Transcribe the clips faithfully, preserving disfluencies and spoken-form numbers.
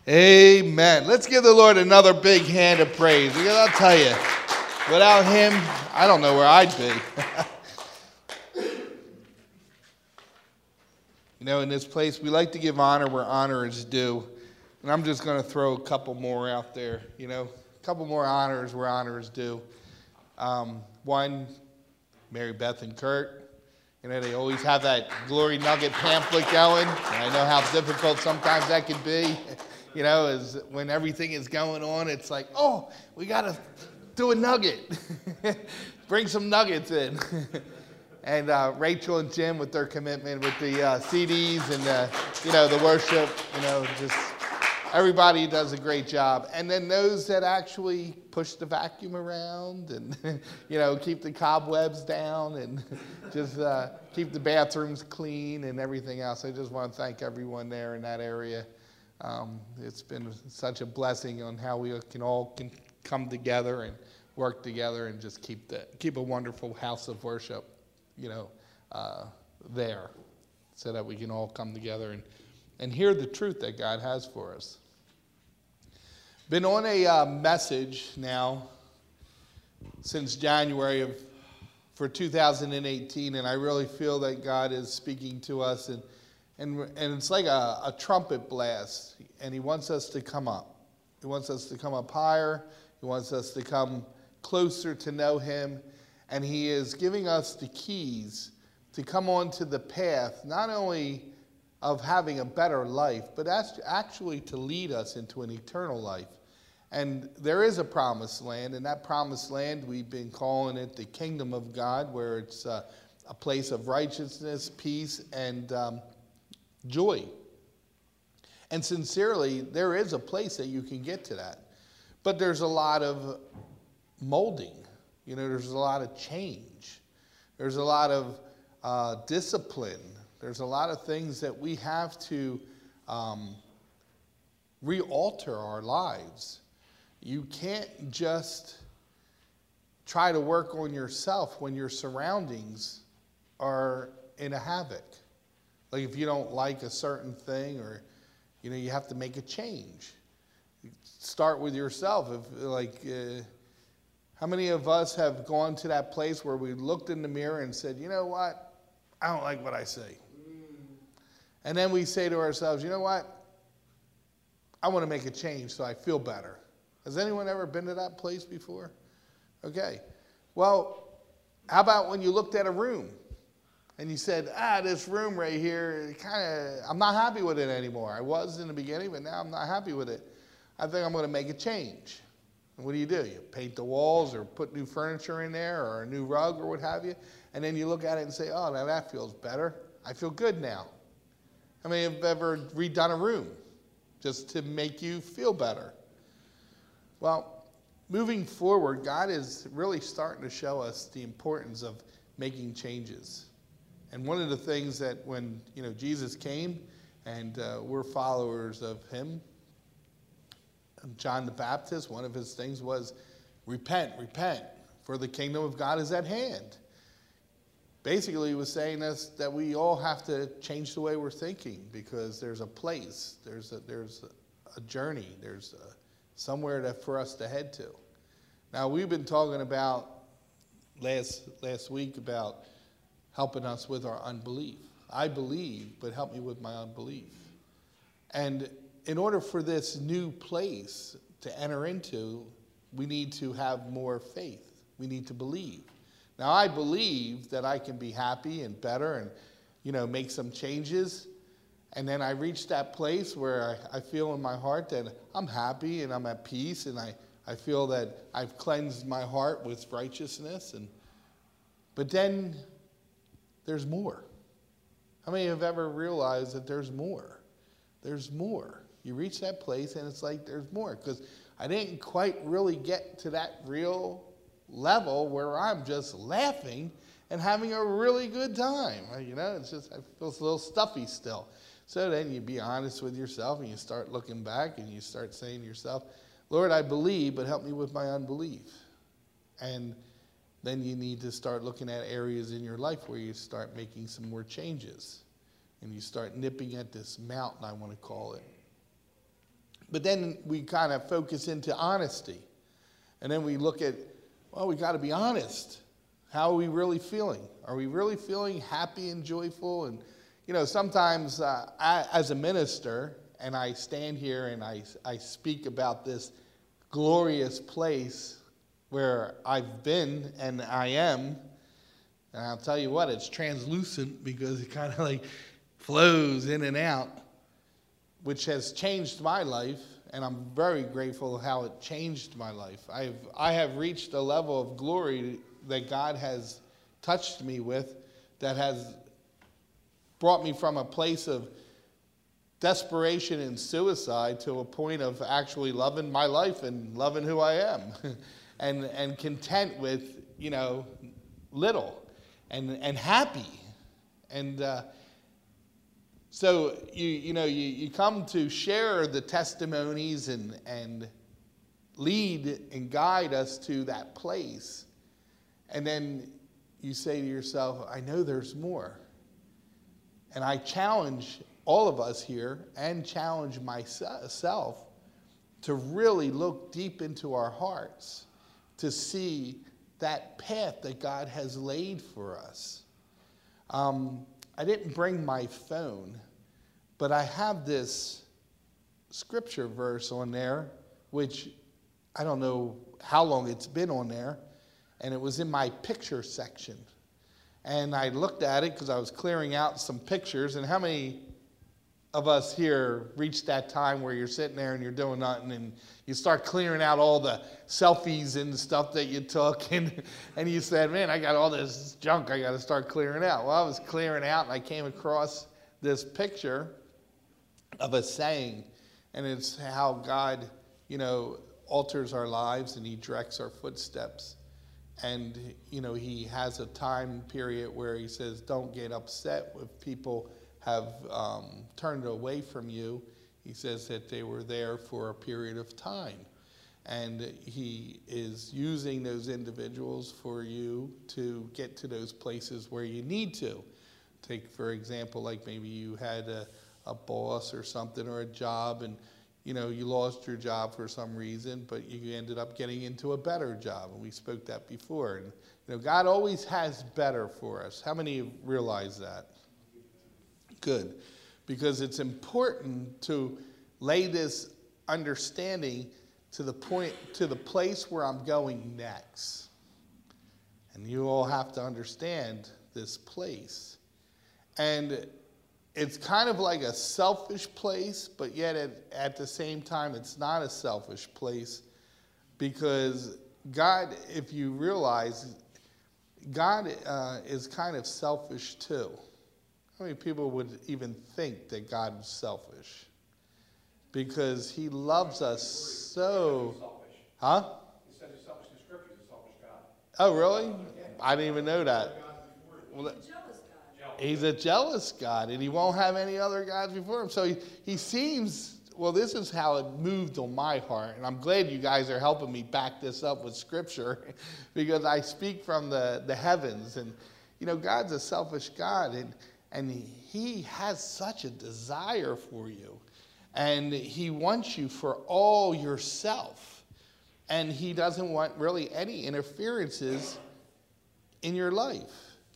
Amen. Let's give the Lord another big hand of praise. Because I'll tell you, without him, I don't know where I'd be. You know, in this place, we like to give honor where honor is due. And I'm just going to throw a couple more out there, you know, a couple more honors where honor is due. Um, one, Mary Beth and Kurt. You know, they always have that Glory Nugget pamphlet going. And I know how difficult sometimes that can be. You know, is when everything is going on, it's like, oh, we got to do a nugget. Bring some nuggets in. And uh, Rachel and Jim with their commitment with the uh, C Ds and, the, you know, the worship, you know, just everybody does a great job. And then those that actually push the vacuum around and, you know, keep the cobwebs down and just uh, keep the bathrooms clean and everything else. I just want to thank everyone there in that area. Um, it's been such a blessing on how we can all can come together and work together and just keep the keep a wonderful house of worship, you know, uh, there, so that we can all come together and, and hear the truth that God has for us. Been on a uh, message now since January of for two thousand eighteen, and I really feel that God is speaking to us, and and and it's like a, a trumpet blast, and He wants us to come up. He wants us to come up higher. He wants us to come closer to know Him. And He is giving us the keys to come onto the path, not only of having a better life, but actually to lead us into an eternal life. And there is a promised land, and that promised land, we've been calling it the kingdom of God, where it's uh, a place of righteousness, peace, and um, joy. And sincerely, there is a place that you can get to that. But there's a lot of molding. You know, there's a lot of change. There's a lot of uh, discipline. There's a lot of things that we have to um, re-alter our lives. You can't just try to work on yourself when your surroundings are in a havoc. Like if you don't like a certain thing, or, you know, you have to make a change. Start with yourself. If like... Uh, How many of us have gone to that place where we looked in the mirror and said, you know what, I don't like what I see. And then we say to ourselves, you know what, I want to make a change so I feel better. Has anyone ever been to that place before? Okay. Well, how about when you looked at a room and you said, ah, this room right here, kind of, I'm not happy with it anymore. I was in the beginning, but now I'm not happy with it. I think I'm going to make a change. And what do you do? You paint the walls or put new furniture in there or a new rug or what have you. And then you look at it and say, oh, now that feels better. I feel good now. How many have ever redone a room just to make you feel better? Well, moving forward, God is really starting to show us the importance of making changes. And one of the things that when, you know, Jesus came and uh, we're followers of Him, John the Baptist, one of his things was, repent, repent, for the kingdom of God is at hand. Basically, he was saying us that we all have to change the way we're thinking, because there's a place, there's a, there's a journey, there's a, somewhere that for us to head to. Now, we've been talking about last, last week about helping us with our unbelief. I believe, but help me with my unbelief. And in order for this new place to enter into, we need to have more faith. We need to believe. Now, I believe that I can be happy and better and, you know, make some changes. And then I reach that place where I, I feel in my heart that I'm happy and I'm at peace, and I, I feel that I've cleansed my heart with righteousness. And but then there's more. How many have ever realized that there's more? There's more. You reach that place and it's like there's more, because I didn't quite really get to that real level where I'm just laughing and having a really good time. You know, it's just, I feel a little stuffy still. So then you be honest with yourself and you start looking back and you start saying to yourself, Lord, I believe, but help me with my unbelief. And then you need to start looking at areas in your life where you start making some more changes. And you start nipping at this mountain, I want to call it. But then we kind of focus into honesty. And then we look at, well, we got to be honest. How are we really feeling? Are we really feeling happy and joyful? And, you know, sometimes uh, I, as a minister, and I stand here and I, I speak about this glorious place where I've been and I am, and I'll tell you what, it's translucent because it kind of like flows in and out, which has changed my life, and I'm very grateful how it changed my life. I've, I have reached a level of glory that God has touched me with that has brought me from a place of desperation and suicide to a point of actually loving my life and loving who I am and, and content with, you know, little and, and happy. And uh, so, you, you know, you, you come to share the testimonies and, and lead and guide us to that place. And then you say to yourself, I know there's more. And I challenge all of us here and challenge myself to really look deep into our hearts to see that path that God has laid for us. Um, I didn't bring my phone, but I have this scripture verse on there, which I don't know how long it's been on there, and it was in my picture section. And I looked at it because I was clearing out some pictures, and how many of us here reach that time where you're sitting there and you're doing nothing and you start clearing out all the selfies and stuff that you took, and, and you said, man, I got all this junk I got to start clearing out. Well, I was clearing out and I came across this picture of a saying, and it's how God, you know, alters our lives and he directs our footsteps. And, you know, he has a time period where he says, don't get upset if people have um, turned away from you. He says that they were there for a period of time. And he is using those individuals for you to get to those places where you need to. Take, for example, like maybe you had a, a boss or something or a job, and you know, you lost your job for some reason, but you ended up getting into a better job. And we spoke that before. And, you know, God always has better for us. How many realize that? Good. Because it's important to lay this understanding to the point, to the place where I'm going next. And you all have to understand this place. And it's kind of like a selfish place, but yet at, at the same time, it's not a selfish place, because God, if you realize, God uh, is kind of selfish too. How many people would even think that God is selfish? Because he loves us so. Huh? He said he's selfish in the scriptures, he's a selfish God. Oh, really? I didn't even know that. Well, that He's a jealous God, and he won't have any other gods before him. So he, he seems, well, this is how it moved on my heart, and I'm glad you guys are helping me back this up with Scripture, because I speak from the, the heavens. And, you know, God's a selfish God, and, and he has such a desire for you, and he wants you for all yourself, and he doesn't want really any interferences in your life.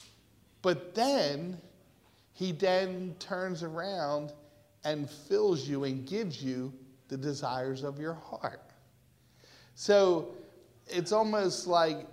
But then, he then turns around and fills you and gives you the desires of your heart. So, it's almost like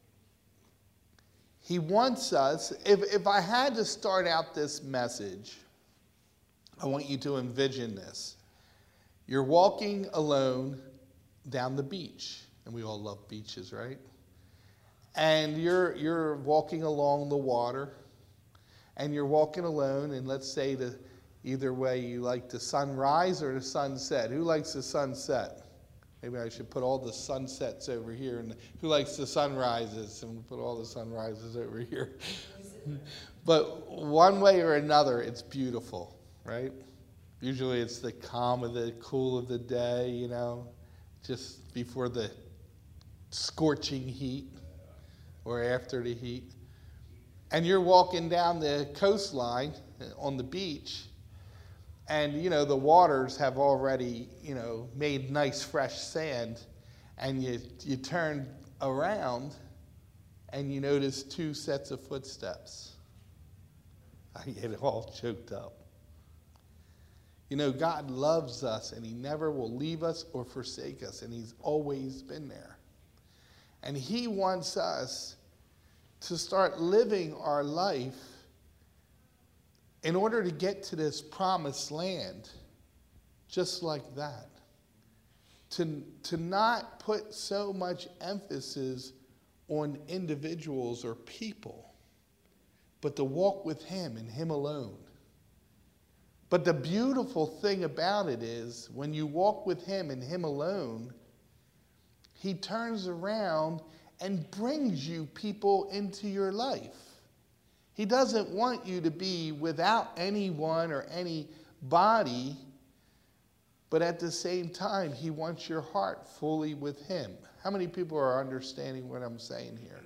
he wants us, if, if I had to start out this message, I want you to envision this. You're walking alone down the beach, and we all love beaches, right? And you're, you're walking along the water, and you're walking alone, and let's say the either way you like the sunrise or the sunset. Who likes the sunset? Maybe I should put all the sunsets over here. And who likes the sunrises? And we'll put all the sunrises over here. But one way or another, it's beautiful, right? Usually it's the calm of the cool of the day, you know, just before the scorching heat or after the heat. And you're walking down the coastline on the beach, and you know the waters have already you know made nice fresh sand, and you you turn around and you notice two sets of footsteps. I get all choked up. You know, God loves us, and he never will leave us or forsake us, and he's always been there. And he wants us to start living our life in order to get to this promised land, just like that. To, to not put so much emphasis on individuals or people, but to walk with him and him alone. But the beautiful thing about it is, when you walk with him and him alone, he turns around and brings you people into your life. He doesn't want you to be without anyone or anybody, but at the same time, he wants your heart fully with him. How many people are understanding what I'm saying here?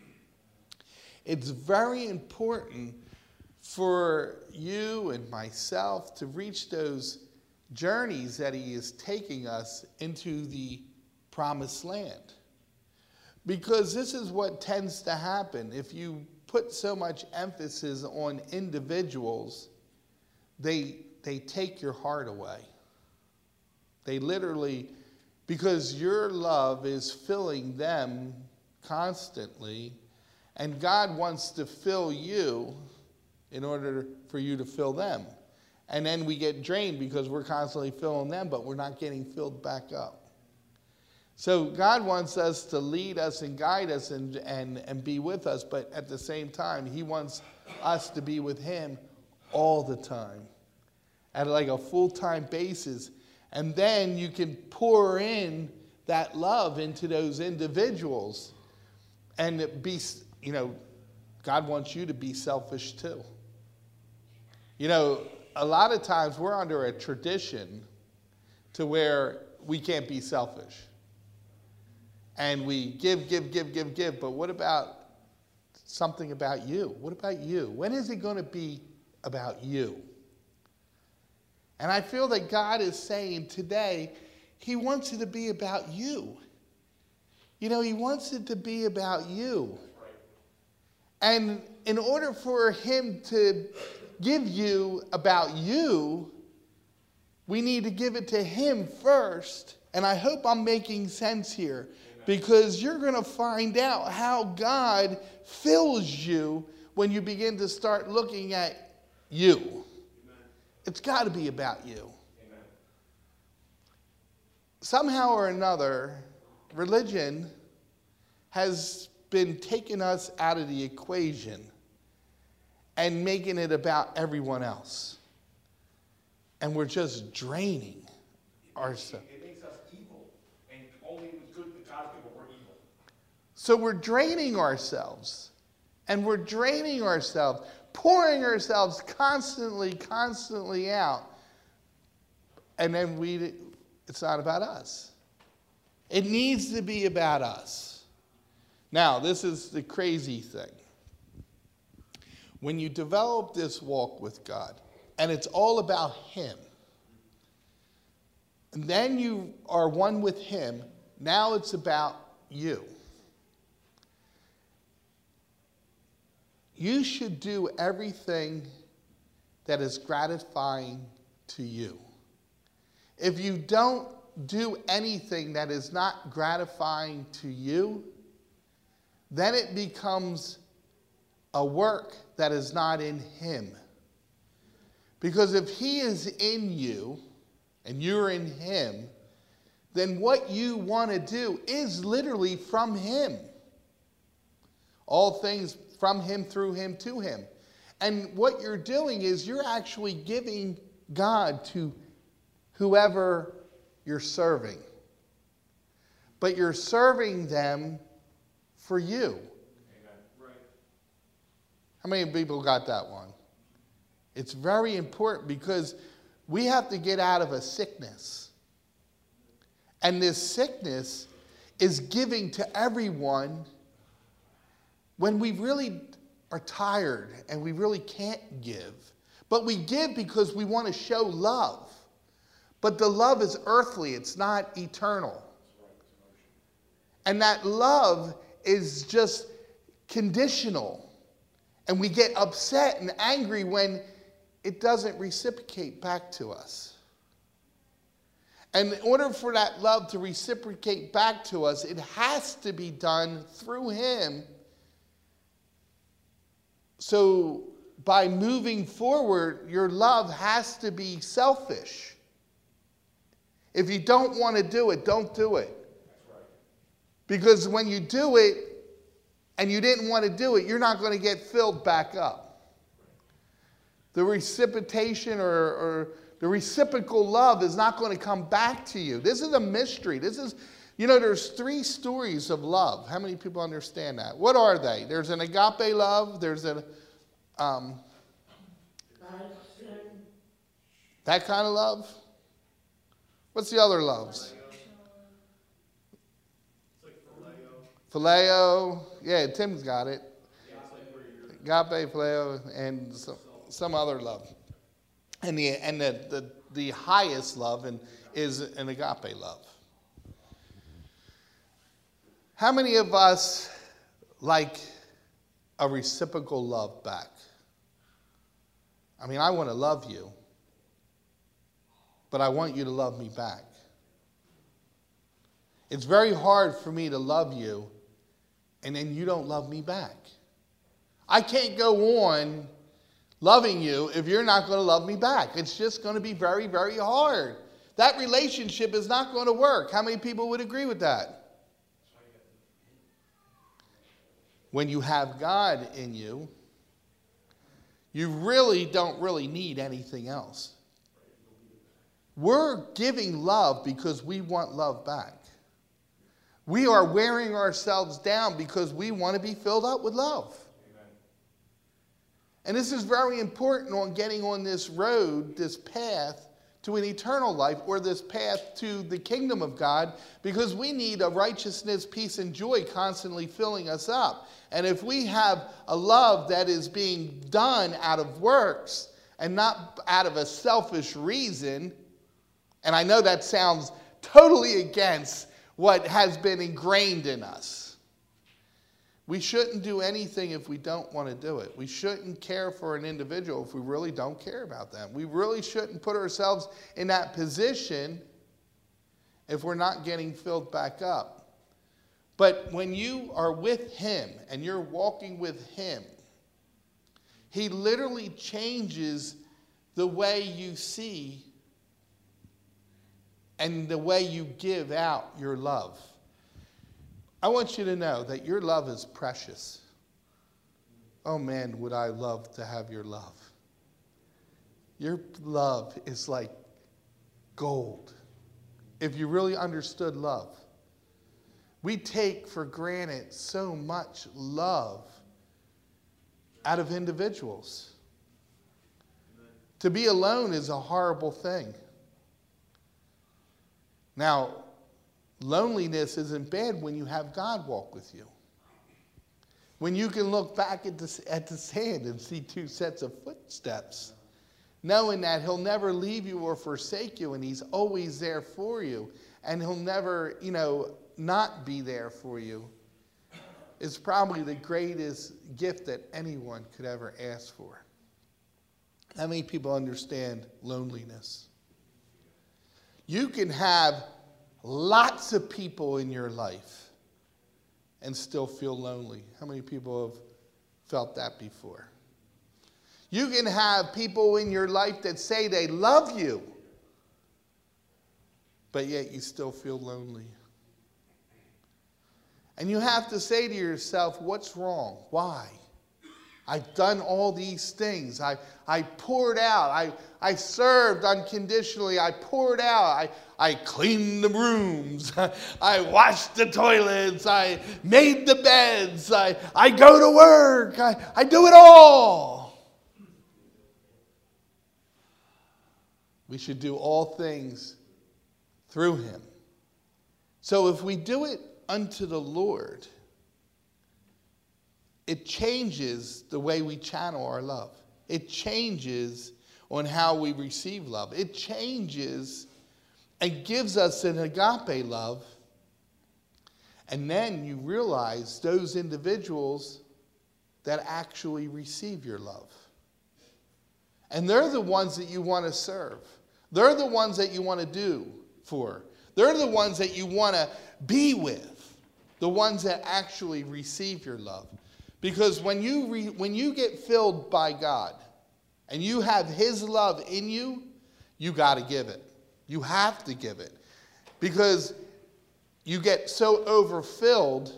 It's very important for you and myself to reach those journeys that he is taking us into the promised land. Because this is what tends to happen. If you put so much emphasis on individuals, they, they take your heart away. They literally, because your love is filling them constantly, and God wants to fill you in order for you to fill them. And then we get drained because we're constantly filling them, but we're not getting filled back up. So God wants us to lead us and guide us and, and, and be with us, but at the same time, he wants us to be with him all the time, at like a full-time basis. And then you can pour in that love into those individuals and be, you know, God wants you to be selfish too. You know, a lot of times we're under a tradition to where we can't be selfish. And we give, give, give, give, give. But what about something about you? What about you? When is it going to be about you? And I feel that God is saying today, he wants it to be about you. You know, he wants it to be about you. And in order for him to give you about you, we need to give it to him first. And I hope I'm making sense here. Because you're going to find out how God fills you when you begin to start looking at you. Amen. It's got to be about you. Amen. Somehow or another, religion has been taking us out of the equation and making it about everyone else. And we're just draining ourselves. So we're draining ourselves, and we're draining ourselves, pouring ourselves constantly, constantly out, and then we, it's not about us. It needs to be about us. Now, this is the crazy thing. When you develop this walk with God, and it's all about him, and then you are one with him, now it's about you. You should do everything that is gratifying to you. If you don't do anything that is not gratifying to you, then it becomes a work that is not in him. Because if he is in you and you're in him, then what you want to do is literally from him. All things from him, through him, to him. And what you're doing is you're actually giving God to whoever you're serving. But you're serving them for you. Amen. Right. How many people got that one? It's very important because we have to get out of a sickness. And this sickness is giving to everyone when we really are tired and we really can't give. But we give because we want to show love. But the love is earthly. It's not eternal. And that love is just conditional. And we get upset and angry when it doesn't reciprocate back to us. And in order for that love to reciprocate back to us, it has to be done through him. So by moving forward, your love has to be selfish. If you don't want to do it, don't do it. Because when you do it and you didn't want to do it, you're not going to get filled back up. The reciprocation or, or the reciprocal love is not going to come back to you. This is a mystery. This is, you know, there's three stories of love. How many people understand that? What are they? There's an agape love. There's a, um, that kind of love. What's the other loves? Phileo. Yeah, Tim's got it. Agape, phileo, and some, some other love. And the and the, the, the highest love and is an agape love. How many of us like a reciprocal love back? I mean, I want to love you, but I want you to love me back. It's very hard for me to love you, and then you don't love me back. I can't go on loving you if you're not going to love me back. It's just going to be very, very hard. That relationship is not going to work. How many people would agree with that? When you have God in you, you really don't really need anything else. We're giving love because we want love back. We are wearing ourselves down because we want to be filled up with love. And this is very important on getting on this road, this path to an eternal life, or this path to the kingdom of God, because we need a righteousness, peace, and joy constantly filling us up. And if we have a love that is being done out of works and not out of a selfish reason, and I know that sounds totally against what has been ingrained in us. We shouldn't do anything if we don't want to do it. We shouldn't care for an individual if we really don't care about them. We really shouldn't put ourselves in that position if we're not getting filled back up. But when you are with him and you're walking with him, he literally changes the way you see and the way you give out your love. I want you to know that your love is precious. Oh man, would I love to have your love. Your love is like gold. If you really understood love. We take for granted so much love out of individuals. To be alone is a horrible thing. Now, loneliness isn't bad when you have God walk with you. When you can look back at the, at the sand and see two sets of footsteps, knowing that he'll never leave you or forsake you, and he's always there for you, and he'll never, you know, not be there for you, is probably the greatest gift that anyone could ever ask for. How many people understand loneliness? You can have lots of people in your life and still feel lonely. How many people have felt that before? You can have people in your life that say they love you, but yet you still feel lonely. And you have to say to yourself, what's wrong? Why? I've done all these things. I, I poured out. I, I served unconditionally. I poured out. I, I cleaned the rooms. I washed the toilets. I made the beds. I, I go to work. I, I do it all. We should do all things through him. So if we do it unto the Lord, it changes the way we channel our love. It changes on how we receive love. It changes and gives us an agape love. And then you realize those individuals that actually receive your love. And they're the ones that you want to serve. They're the ones that you want to do for. They're the ones that you want to be with. The ones that actually receive your love. Because when you re, when you get filled by God and you have his love in you, you got to give it. You have to give it. Because you get so overfilled.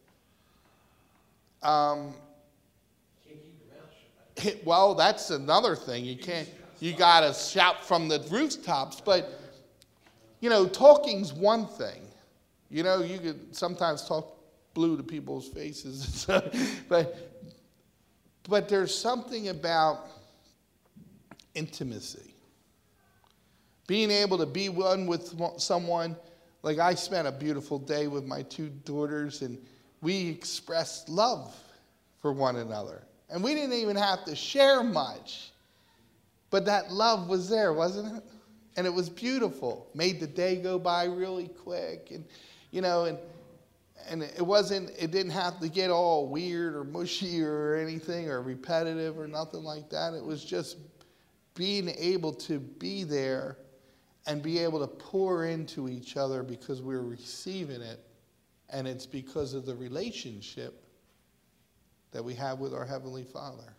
Um, Can't keep your mouth shut. it, well, that's another thing. You can't. You got to shout from the rooftops. But, you know, talking's one thing. You know, you could sometimes talk blue to people's faces. but, but there's something about intimacy. Being able to be one with someone. Like I spent a beautiful day with my two daughters, and we expressed love for one another. And we didn't even have to share much. But that love was there, wasn't it? And it was beautiful. Made the day go by really quick. And, you know, and and it wasn't, it didn't have to get all weird or mushy or anything or repetitive or nothing like that. It was just being able to be there and be able to pour into each other because we're receiving it. And it's because of the relationship that we have with our Heavenly Father.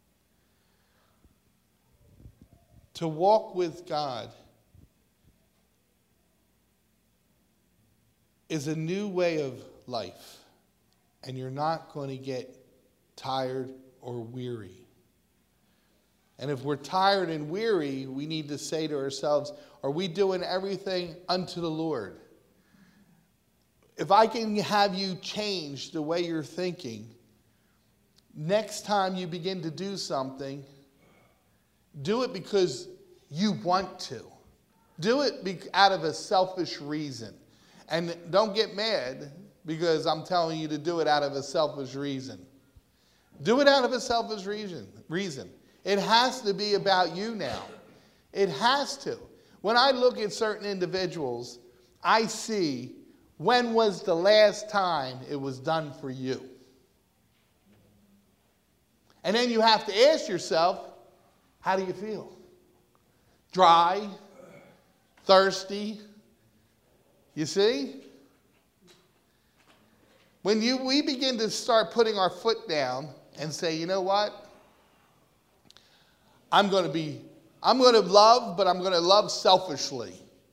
To walk with God is a new way of life. And you're not going to get tired or weary. And if we're tired and weary, we need to say to ourselves, are we doing everything unto the Lord? If I can have you change the way you're thinking, next time you begin to do something, do it because you want to. Do it be- out of a selfish reason. And don't get mad because I'm telling you to do it out of a selfish reason. Do it out of a selfish reason. reason. It has to be about you now. It has to. When I look at certain individuals, I see when was the last time it was done for you. And then you have to ask yourself, how do you feel? Dry? Thirsty? You see? When you, we begin to start putting our foot down and say, you know what? I'm going to be, I'm going to love, but I'm going to love selfishly.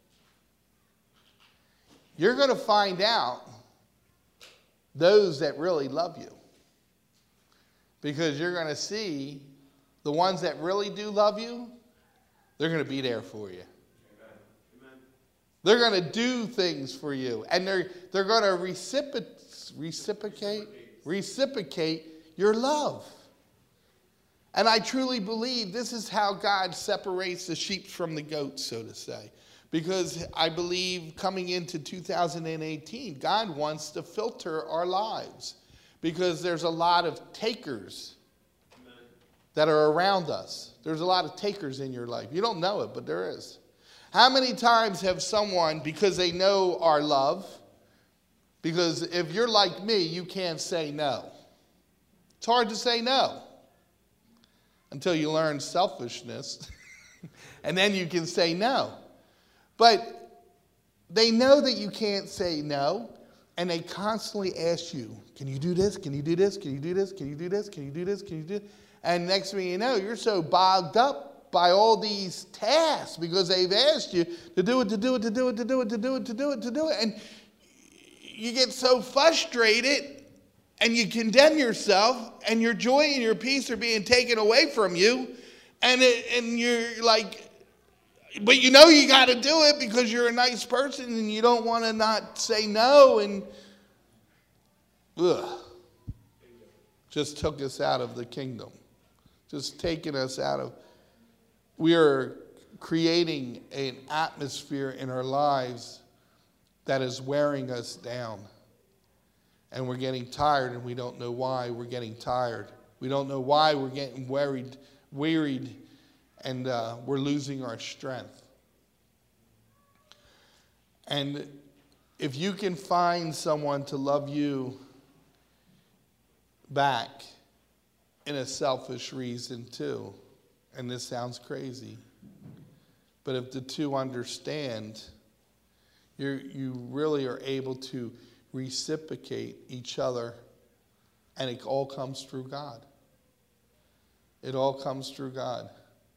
You're going to find out those that really love you. Because you're going to see the ones that really do love you, they're going to be there for you. Amen. They're going to do things for you. And they're, they're going to reciprocate, reciprocate, reciprocate your love. And I truly believe this is how God separates the sheep from the goats, so to say. Because I believe coming into two thousand eighteen, God wants to filter our lives. Because there's a lot of takers Amen. That are around us. There's a lot of takers in your life. You don't know it, but there is. How many times have someone, because they know our love, because if you're like me, you can't say no. It's hard to say no. Until you learn selfishness. And then you can say no. But they know that you can't say no. And they constantly ask you, can you do this? Can you do this? Can you do this? Can you do this? Can you do this? Can you do this? And next thing you know, you're so bogged up by all these tasks because they've asked you to do it, to do it, to do it, to do it, to do it, to do it, to do it. And you get so frustrated. And you condemn yourself, and your joy and your peace are being taken away from you. And it, and you're like, but you know you got to do it because you're a nice person and you don't want to not say no. And ugh, just took us out of the kingdom. Just taking us out of, we are creating an atmosphere in our lives that is wearing us down. And we're getting tired, and we don't know why we're getting tired. We don't know why we're getting worried, wearied, and uh, we're losing our strength. And if you can find someone to love you back in a selfish reason too, and this sounds crazy, but if the two understand, you you really are able to reciprocate each other, and it all comes through God. It all comes through God.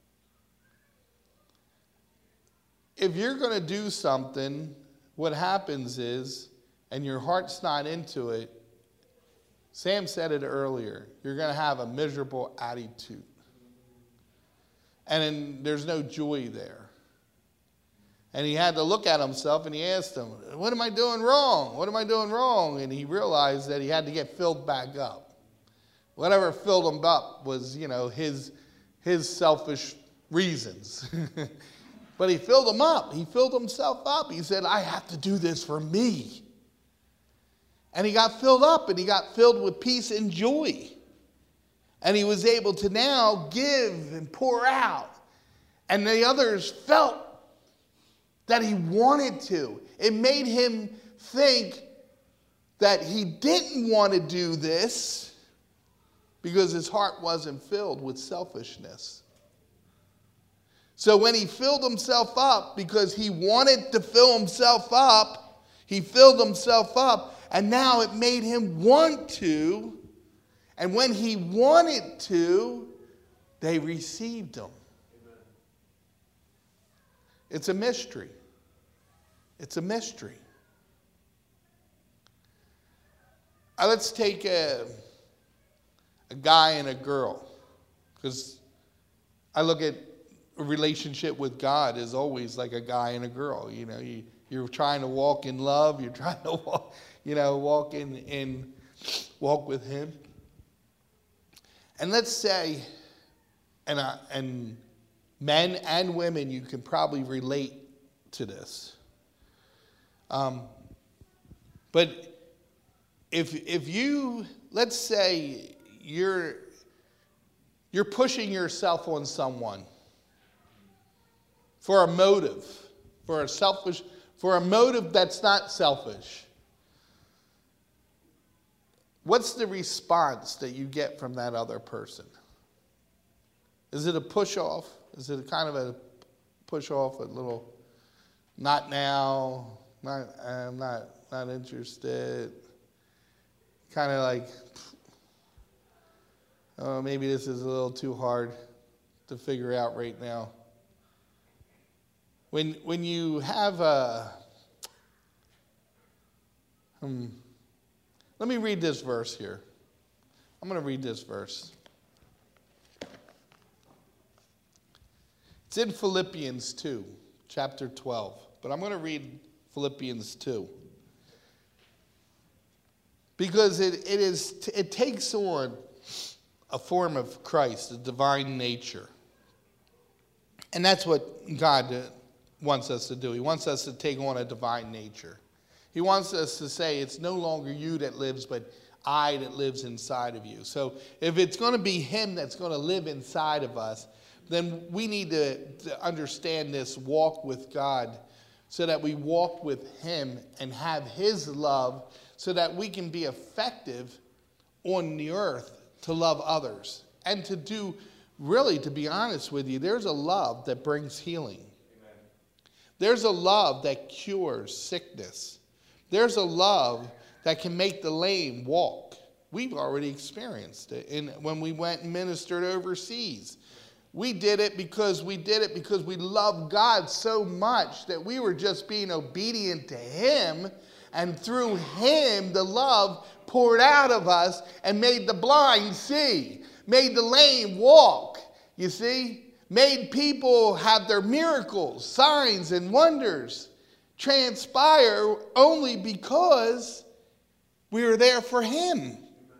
If you're going to do something, what happens is, and your heart's not into it, Sam said it earlier, you're going to have a miserable attitude. And then there's no joy there. And he had to look at himself and he asked him, what am I doing wrong? What am I doing wrong? And he realized that he had to get filled back up. Whatever filled him up was, you know, his, his selfish reasons. But he filled him up. He filled himself up. He said, I have to do this for me. And he got filled up, and he got filled with peace and joy. And he was able to now give and pour out. And the others felt that he wanted to. It made him think that he didn't want to do this because his heart wasn't filled with selfishness. So when he filled himself up because he wanted to fill himself up, he filled himself up, and now it made him want to. And when he wanted to, they received him. Amen. It's a mystery. It's a mystery. Uh, let's take a, a guy and a girl, because I look at a relationship with God as always like a guy and a girl. You know, you, you're trying to walk in love. You're trying to walk, you know, walk in, in walk with Him. And let's say, and uh, and men and women, you can probably relate to this. Um, but if if you, let's say you're you're pushing yourself on someone for a motive, for a selfish, for a motive that's not selfish. What's the response that you get from that other person? Is it a push off? Is it a kind of a push off, a little, not now, not, I'm not, not interested, kind of like, oh, maybe this is a little too hard to figure out right now. When, when you have a, um, let me read this verse here. I'm going to read this verse. It's in Philippians two, chapter twelve. But I'm going to read Philippians two. Because it, it, is, it takes on a form of Christ, a divine nature. And that's what God wants us to do. He wants us to take on a divine nature. He wants us to say, it's no longer you that lives, but I that lives inside of you. So if it's going to be Him that's going to live inside of us, then we need to, to understand this walk with God so that we walk with Him and have His love so that we can be effective on the earth to love others. And to do, really, to be honest with you, there's a love that brings healing. Amen. There's a love that cures sickness. There's a love that can make the lame walk. We've already experienced it in, when we went and ministered overseas. We did it because we did it because we love God so much that we were just being obedient to Him, and through Him the love poured out of us and made the blind see, made the lame walk, you see, made people have their miracles, signs, and wonders transpire only because we were there for Him.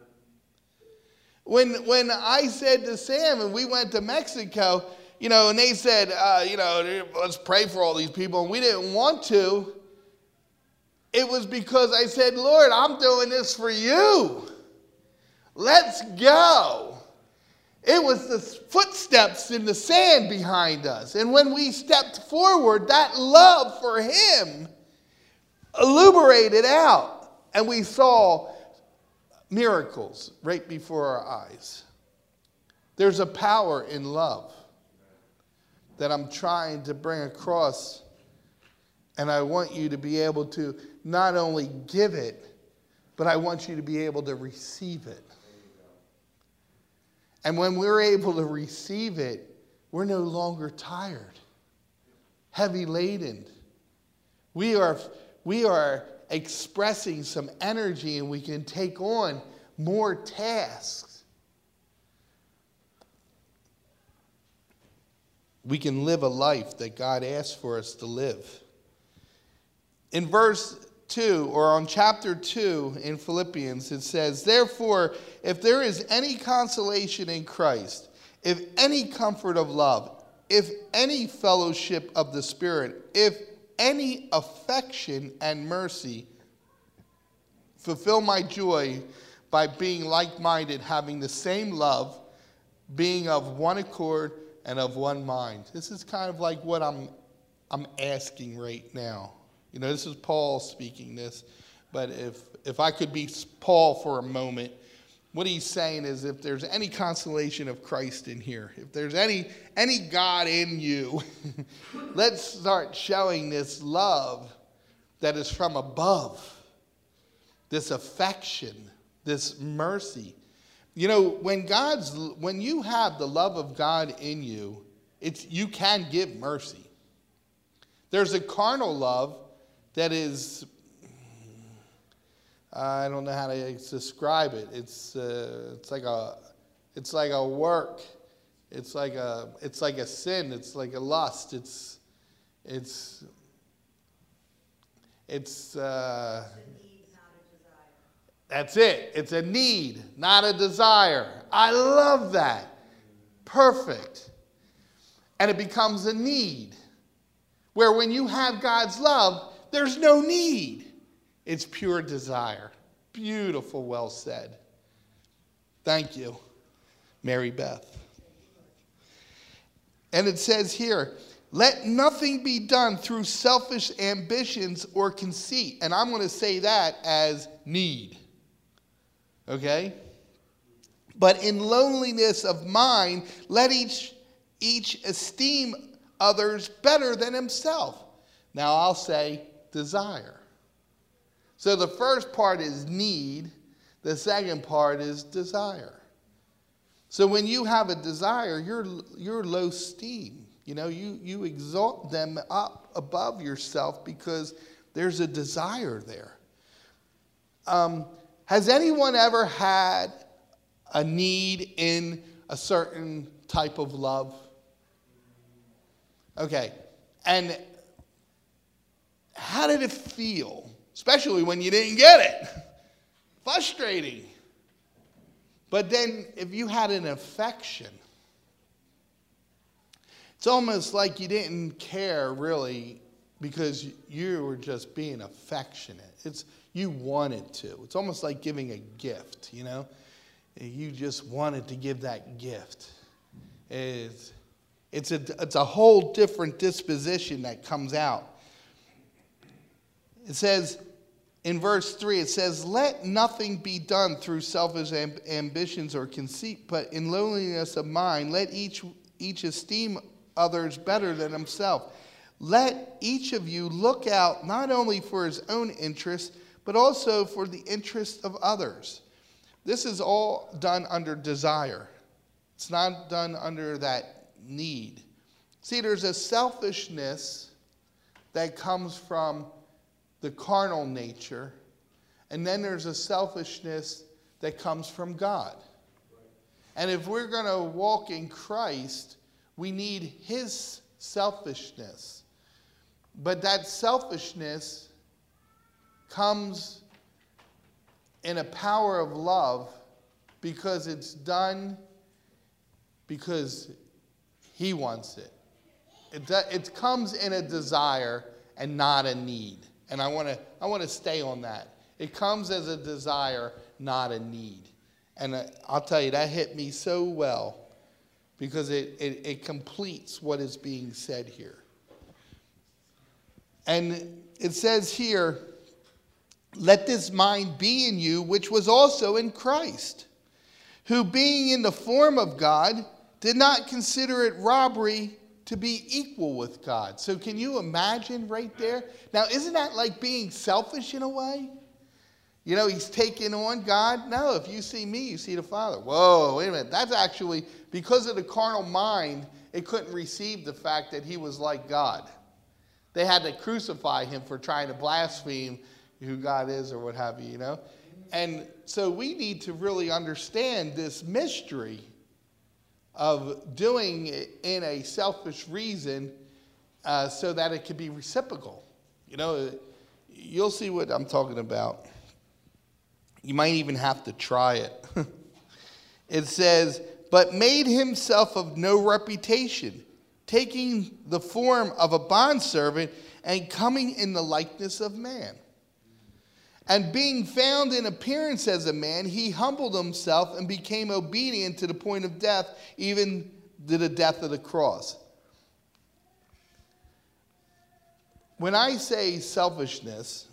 When when I said to Sam, and we went to Mexico, you know, and they said, uh, you know, let's pray for all these people, and we didn't want to, it was because I said, Lord, I'm doing this for you. Let's go. It was the footsteps in the sand behind us. And when we stepped forward, that love for him illuminated out. And we saw miracles right before our eyes. There's a power in love that I'm trying to bring across. And I want you to be able to not only give it, but I want you to be able to receive it. And when we're able to receive it, we're no longer tired, heavy laden. We are, we are expressing some energy, and we can take on more tasks. We can live a life that God asked for us to live. In verse two, or on chapter two in Philippians, it says, therefore, if there is any consolation in Christ, if any comfort of love, if any fellowship of the Spirit, if any affection and mercy, fulfill my joy by being like-minded, having the same love, being of one accord and of one mind. This is kind of like what I'm, I'm asking right now. You know, this is Paul speaking this, but if if I could be Paul for a moment, what he's saying is, if there's any consolation of Christ in here, if there's any any God in you, let's start showing this love that is from above, this affection, this mercy. You know, when God's when you have the love of God in you, it's you can give mercy. There's a carnal love that is, I don't know how to describe it. It's uh, it's like a it's like a work. It's like a it's like a sin. It's like a lust. It's it's it's. Uh, It's a need, not a desire. that's it. It's a need, not a desire. I love that. Perfect. And it becomes a need, where when you have God's love, there's no need. It's pure desire. Beautiful, well said. Thank you, Mary Beth. And it says here, let nothing be done through selfish ambitions or conceit. And I'm going to say that as need. Okay? But in loneliness of mind, let each, each esteem others better than himself. Now I'll say desire. So the first part is need. The second part is desire. So when you have a desire, you're, you're low esteem. You know, you, you exalt them up above yourself because there's a desire there. Um, has anyone ever had a need in a certain type of love? Okay. And how did it feel? Especially when you didn't get it. Frustrating. But then if you had an affection, it's almost like you didn't care really because you were just being affectionate. It's you wanted to. It's almost like giving a gift, you know? You just wanted to give that gift. It's, it's, a, it's a whole different disposition that comes out. It says, in verse three, it says, let nothing be done through selfish amb- ambitions or conceit, but in lowliness of mind, let each, each esteem others better than himself. Let each of you look out not only for his own interest, but also for the interest of others. This is all done under desire. It's not done under that need. See, there's a selfishness that comes from the carnal nature, and then there's a selfishness that comes from God. And if we're going to walk in Christ, we need his selfishness. But that selfishness comes in a power of love because it's done because he wants it. It, it comes in a desire and not a need. And I want to I want to stay on that. It comes as a desire, not a need. And I'll tell you, that hit me so well because it, it, it completes what is being said here. And it says here, let this mind be in you, which was also in Christ, who being in the form of God, did not consider it robbery to be equal with God. So can you imagine right there? Now, isn't that like being selfish in a way? You know, he's taking on God. No, if you see me, you see the Father. Whoa, wait a minute. That's actually, because of the carnal mind, it couldn't receive the fact that he was like God. They had to crucify him for trying to blaspheme who God is or what have you, you know. And so we need to really understand this mystery of doing it in a selfish reason uh, so that it can be reciprocal. You know, you'll see what I'm talking about. You might even have to try it. It says, but made himself of no reputation, taking the form of a bondservant and coming in the likeness of man. And being found in appearance as a man, he humbled himself and became obedient to the point of death, even to the death of the cross. When I say selfishness,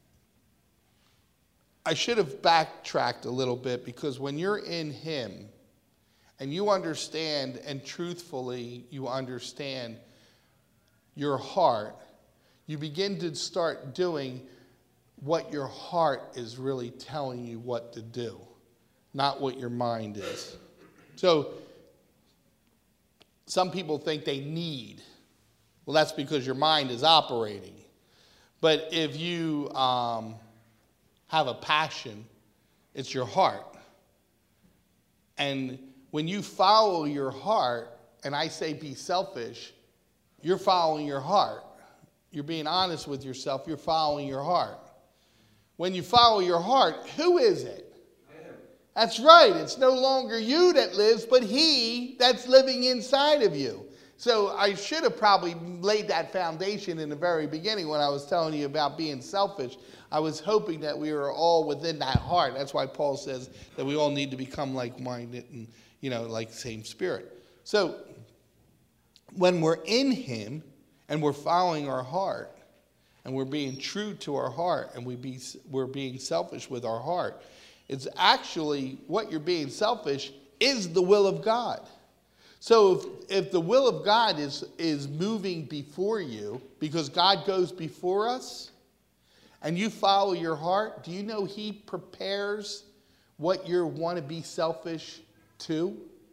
I should have backtracked a little bit, because when you're in him and you understand, and truthfully you understand your heart, you begin to start doing what your heart is really telling you what to do, not what your mind is. So some people think they need. Well, that's because your mind is operating. But if you um, have a passion, it's your heart. And when you follow your heart, and I say be selfish, you're following your heart. You're being honest with yourself. You're following your heart. When you follow your heart, who is it? That's right. It's no longer you that lives, but he that's living inside of you. So I should have probably laid that foundation in the very beginning when I was telling you about being selfish. I was hoping that we were all within that heart. That's why Paul says that we all need to become like-minded and, you know, like the same spirit. So when we're in him and we're following our heart, and we're being true to our heart, and we be, we're being selfish with our heart, it's actually what you're being selfish is the will of God. So if, if the will of God is, is moving before you, because God goes before us, and you follow your heart, do you know he prepares what you want to be selfish to?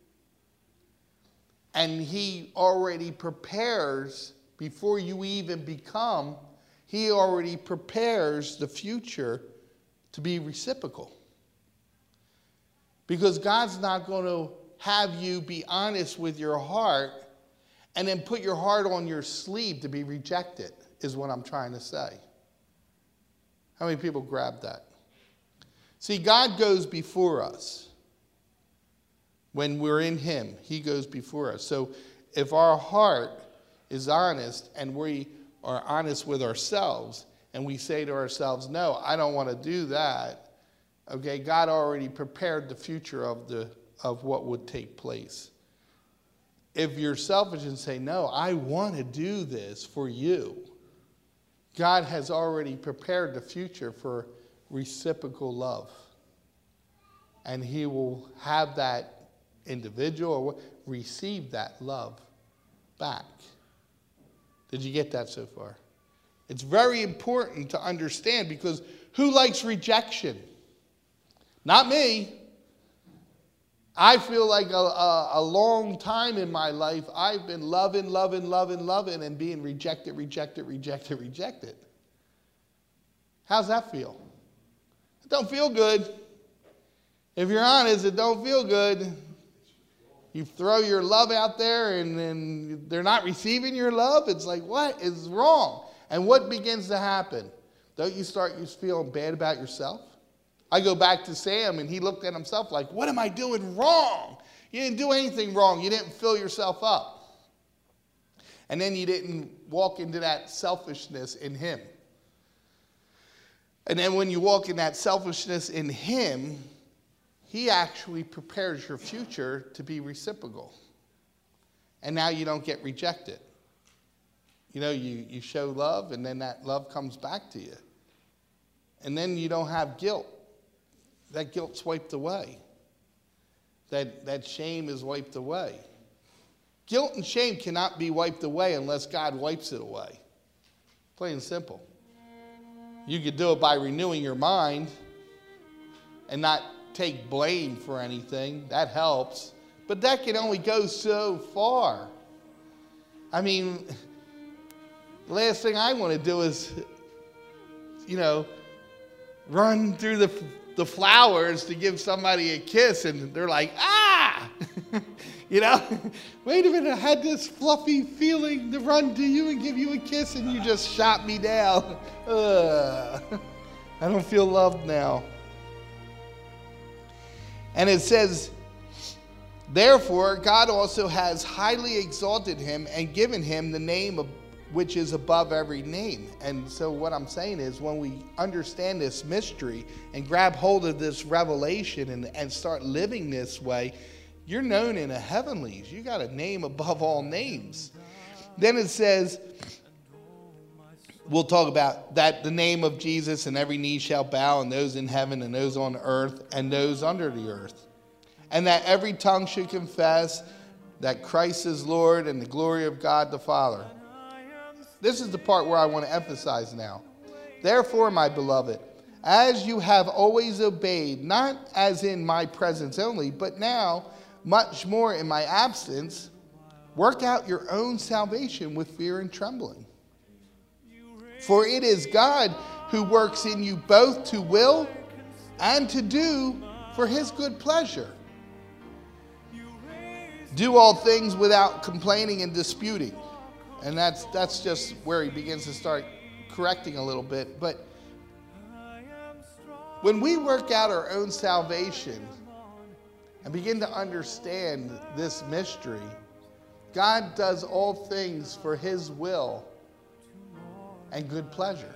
And he already prepares, before you even become, he already prepares the future to be reciprocal. Because God's not going to have you be honest with your heart and then put your heart on your sleeve to be rejected, is what I'm trying to say. How many people grab that? See, God goes before us. When we're in him, he goes before us. So if our heart is honest and we are honest with ourselves, and we say to ourselves, no, I don't want to do that, okay, God already prepared the future of, the, of what would take place. If you're selfish and say, no, I want to do this for you, God has already prepared the future for reciprocal love. And he will have that individual receive that love back. Did you get that so far? It's very important to understand, because who likes rejection? Not me. I feel like a, a, a long time in my life I've been loving, loving, loving, loving, and being rejected, rejected, rejected, rejected. How's that feel? It don't feel good. If you're honest, it don't feel good. You throw your love out there and then they're not receiving your love. It's like, what is wrong? And what begins to happen? Don't you start you feeling bad about yourself? I go back to Sam, and he looked at himself like, what am I doing wrong? You didn't do anything wrong. You didn't fill yourself up. And then you didn't walk into that selfishness in him. And then when you walk in that selfishness in him, he actually prepares your future to be reciprocal. and now you don't get rejected. You know, you, you show love, and then that love comes back to you. And then you don't have guilt. That guilt's wiped away. That, that shame is wiped away. Guilt and shame cannot be wiped away unless God wipes it away. Plain and simple. You could do it by renewing your mind and not take blame for anything. That helps. But that can only go so far. I mean, the last thing I want to do is, you know, run through the, the flowers to give somebody a kiss, and they're like, ah! You know, wait a minute, I had this fluffy feeling to run to you and give you a kiss, and you just shot me down. Ugh. I don't feel loved now. And it says, therefore, God also has highly exalted him and given him the name of, which is above every name. And so what I'm saying is, when we understand this mystery and grab hold of this revelation and, and start living this way, you're known in the heavenlies. You got a name above all names. Then it says, we'll talk about that the name of Jesus, and every knee shall bow, and those in heaven and those on earth and those under the earth. And that every tongue should confess that Christ is Lord, and the glory of God the Father. This is the part where I want to emphasize now. Therefore, my beloved, as you have always obeyed, not as in my presence only, but now much more in my absence, work out your own salvation with fear and trembling. For it is God who works in you both to will and to do for his good pleasure. Do all things without complaining and disputing. And that's that's just where he begins to start correcting a little bit. But when we work out our own salvation and begin to understand this mystery, God does all things for his will and good pleasure.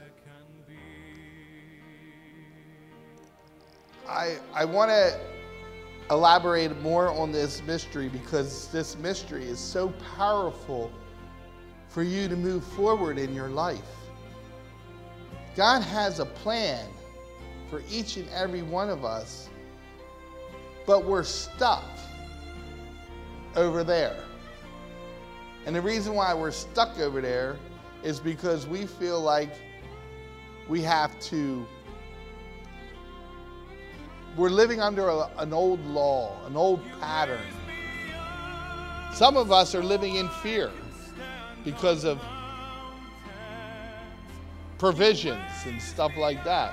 I, I want to elaborate more on this mystery, because this mystery is so powerful for you to move forward in your life. God has a plan for each and every one of us, but we're stuck over there. And the reason why we're stuck over there is because we feel like we have to, we're living under a, an old law, an old pattern. Some of us are living in fear because of provisions and stuff like that.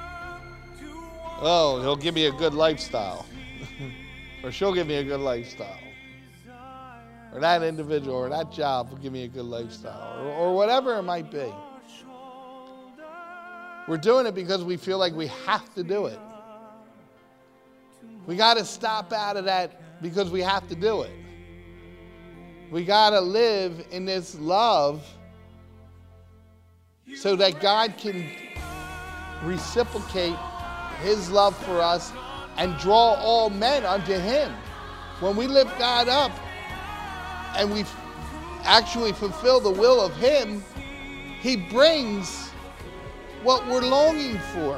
Oh, he'll give me a good lifestyle. Or she'll give me a good lifestyle. Or that individual or that job will give me a good lifestyle. Or, or whatever it might be. We're doing it because we feel like we have to do it. We got to stop out of that because we have to do it. We got to live in this love so that God can reciprocate his love for us and draw all men unto him. When we lift God up and we actually fulfill the will of him, he brings what we're longing for.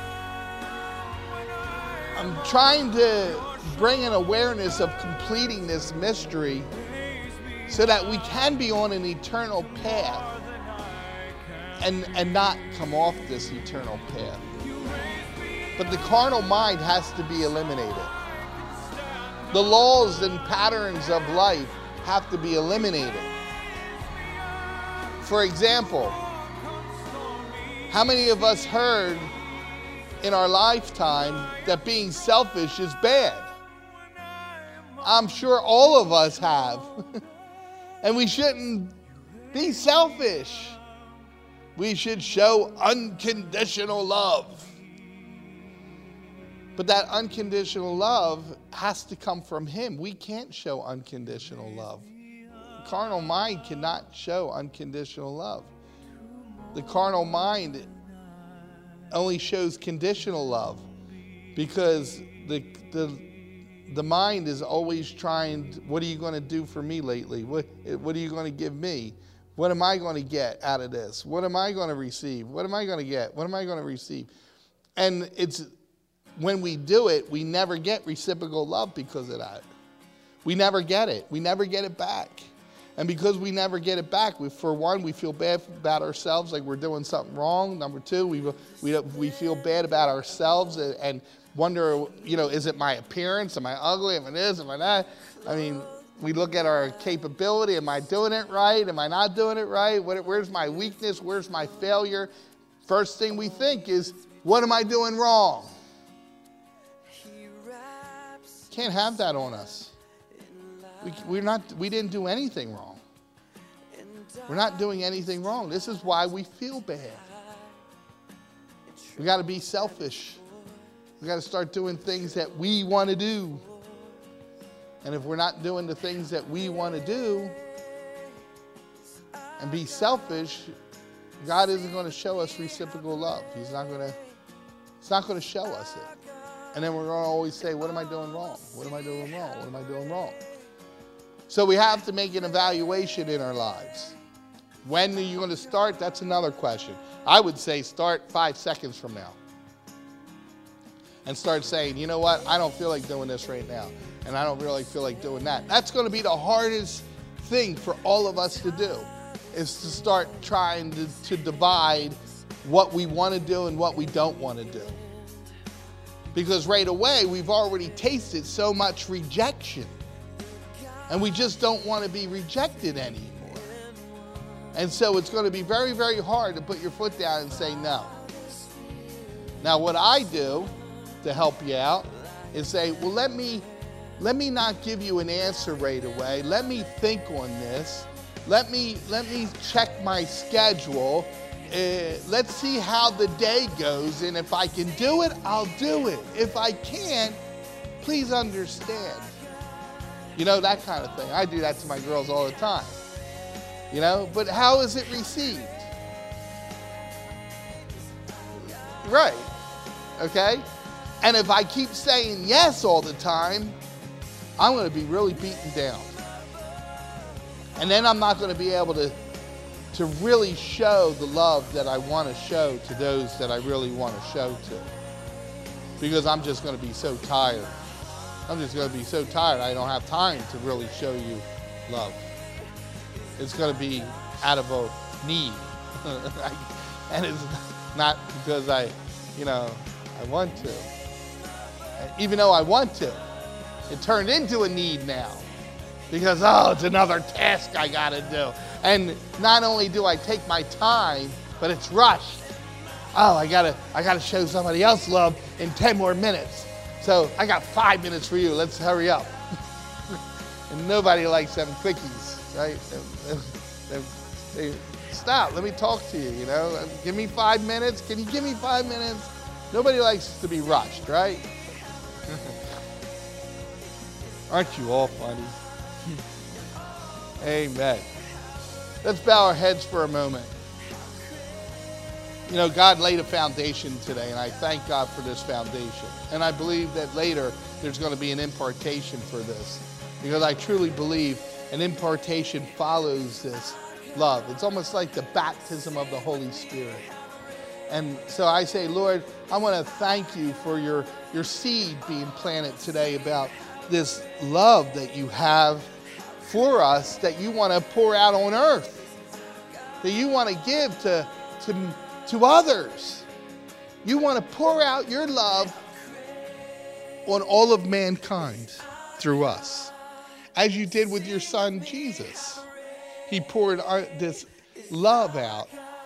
I'm trying to bring an awareness of completing this mystery so that we can be on an eternal path and, and not come off this eternal path. But the carnal mind has to be eliminated. The laws and patterns of life have to be eliminated. For example, how many of us heard in our lifetime that being selfish is bad? I'm sure all of us have. And we shouldn't be selfish. We should show unconditional love. But that unconditional love has to come from him. We can't show unconditional love. The carnal mind cannot show unconditional love. The carnal mind only shows conditional love, because the, the the mind is always trying, to, what are you going to do for me lately? What, what are you going to give me? What am I going to get out of this? What am I going to receive? What am I going to get? What am I going to receive? And it's when we do it, we never get reciprocal love because of that. We never get it. We never get it back. And because we never get it back, we, for one, we feel bad about ourselves, like we're doing something wrong. Number two, we we we feel bad about ourselves and, and wonder, you know, is it my appearance? Am I ugly? Am I this? Am I that? I mean, we look at our capability. Am I doing it right? Am I not doing it right? What, where's my weakness? Where's my failure? First thing we think is, what am I doing wrong? Can't have that on us. We, we're not, we didn't do anything wrong. We're not doing anything wrong. This is why we feel bad. We got to be selfish. We got to start doing things that we want to do. And if we're not doing the things that we want to do and be selfish, God isn't going to show us reciprocal love. He's not going to, He's not going to show us it. And then we're going to always say, what am I doing wrong? What am I doing wrong? What am I doing wrong? So we have to make an evaluation in our lives. When are you going to start? That's another question. I would say start five seconds from now. And start saying, you know what? I don't feel like doing this right now. And I don't really feel like doing that. That's going to be the hardest thing for all of us to do, is to start trying to, to divide what we want to do and what we don't want to do. Because right away, we've already tasted so much rejection. And we just don't want to be rejected anymore. And so it's going to be very, very hard to put your foot down and say no. Now, what I do to help you out is say, well, let me, let me not give you an answer right away. Let me think on this. Let me, let me check my schedule. Uh, let's see how the day goes. And if I can do it, I'll do it. If I can't, please understand. You know, that kind of thing. I do that to my girls all the time. You know, but how is it received? Right. Okay? And if I keep saying yes all the time, I'm going to be really beaten down. And then I'm not going to be able to, to really show the love that I want to show to those that I really want to show to. Because I'm just going to be so tired. I'm just going to be so tired I don't have time to really show you love. It's going to be out of a need. And it's not because I, you know, I want to. Even though I want to, it turned into a need now. Because, oh, it's another task I got to do. And not only do I take my time, but it's rushed. Oh, I got to I got to show somebody else love in ten more minutes. So I got five minutes for you. Let's hurry up. And nobody likes them quickies, right? They, they, they, stop. Let me talk to you, you know. Give me five minutes. Can you give me five minutes? Nobody likes to be rushed, right? Aren't you all funny? Amen. Let's bow our heads for a moment. You know, God laid a foundation today, and I thank God for this foundation. And I believe that later there's going to be an impartation for this, because I truly believe an impartation follows this love. It's almost like the baptism of the Holy Spirit. And so I say, Lord, I want to thank you for your, your seed being planted today about this love that you have for us, that you want to pour out on earth, that you want to give to, to, to others. You want to pour out your love on all of mankind through us, as you did with your son, Jesus. He poured our, this love out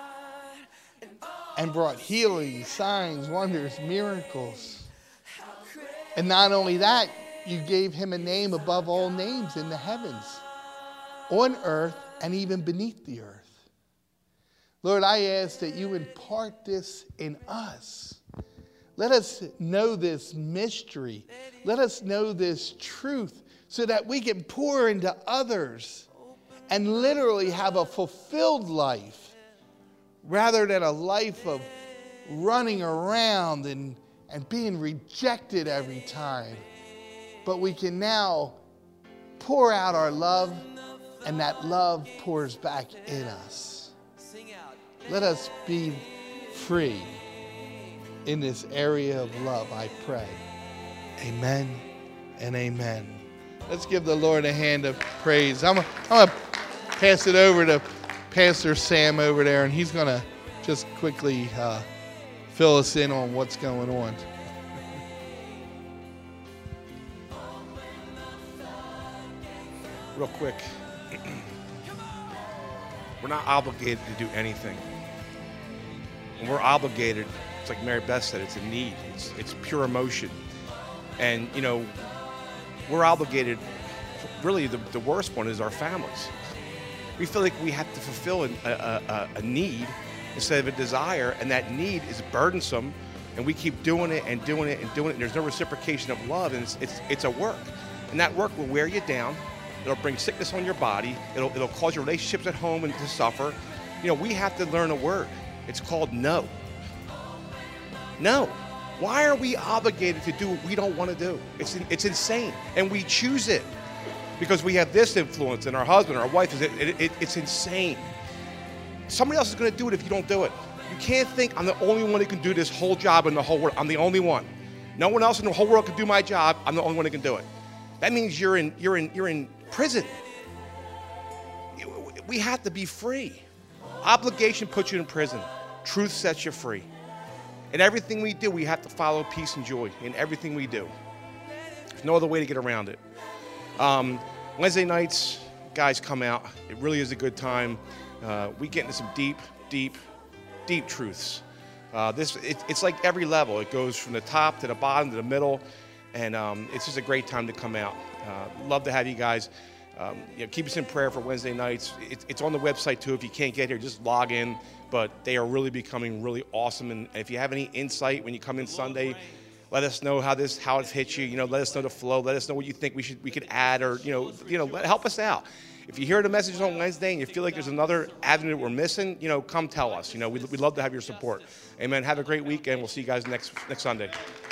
and brought healing, signs, wonders, miracles. And not only that, you gave him a name above all names in the heavens, on earth, and even beneath the earth. Lord, I ask that you impart this in us. Let us know this mystery. Let us know this truth so that we can pour into others and literally have a fulfilled life rather than a life of running around and, and being rejected every time. but we can now pour out our love, and that love pours back in us. Let us be free in this area of love, I pray. Amen and amen. Let's give the Lord a hand of praise. I'm going to pass it over to Pastor Sam over there, and he's going to just quickly uh, fill us in on what's going on. Real quick, we're not obligated to do anything. When we're obligated, it's like Mary Beth said, it's a need. It's, it's pure emotion. And, you know, we're obligated, really the, the worst one is our families. We feel like we have to fulfill an, a, a, a need instead of a desire, and that need is burdensome, and we keep doing it and doing it and doing it, and there's no reciprocation of love, and it's, it's, it's a work. And that work will wear you down. It'll bring sickness on your body. It'll, it'll cause your relationships at home and to suffer. You know, we have to learn a word. It's called no. No. Why are we obligated to do what we don't want to do? It's, it's insane. And we choose it because we have this influence in our husband or our wife. It, it, it, it's insane. Somebody else is going to do it if you don't do it. You can't think I'm the only one who can do this whole job in the whole world. I'm the only one. No one else in the whole world can do my job. I'm the only one who can do it. That means you're in, you're in, you're in prison. We have to be free. Obligation puts you in prison. Truth sets you free. In everything we do, we have to follow peace and joy in everything we do. There's no other way to get around it. Um, Wednesday nights, guys come out. It really is a good time. Uh, we get into some deep, deep, deep truths. Uh, this it, it's like every level. It goes from the top to the bottom to the middle. And um, it's just a great time to come out. Uh, love to have you guys. Um, you know, keep us in prayer for Wednesday nights. It, it's on the website too. If you can't get here, just log in. But they are really becoming really awesome. And if you have any insight when you come in Sunday, let us know how this how it's hit you. You know, let us know the flow. Let us know what you think we should we could add, or you know, you know, let, help us out. If you hear the messages on Wednesday and you feel like there's another avenue that we're missing, you know, come tell us. You know, we'd, we'd love to have your support. Amen. Have a great week, and we'll see you guys next next Sunday.